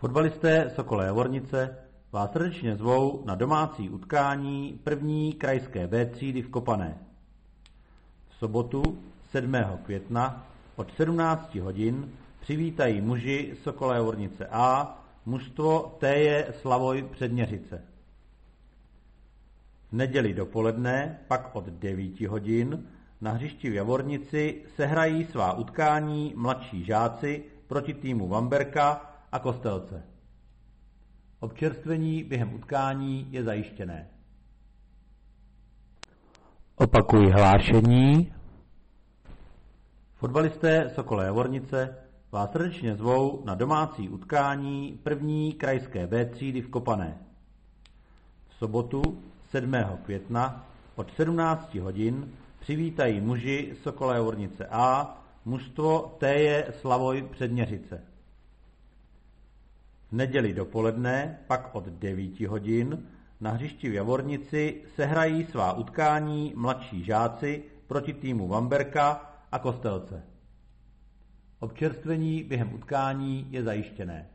Fotbalisté Sokolé Javornice vás srdečně zvou na domácí utkání první krajské B třídy v Kopané. V sobotu 7. května od 17 hodin přivítají muži Sokolé Javornice A mužstvo Téje Slavoj Předměřice. V neděli dopoledne pak od 9 hodin na hřišti v Javornici sehrají svá utkání mladší žáci proti týmu Vamberka a Kostelce. Občerstvení během utkání je zajištěné. Opakuji hlášení. Fotbalisté Sokolé Javornice vás srdečně zvou na domácí utkání první krajské B třídy v Kopané. V sobotu 7. května od 17 hodin přivítají muži Sokolé Javornice A mužstvo Téje Slavoj Předměřice. V neděli dopoledne pak od 9 hodin na hřišti v Javornici sehrají svá utkání mladší žáci proti týmu Vamberka a Kostelce. Občerstvení během utkání je zajištěné.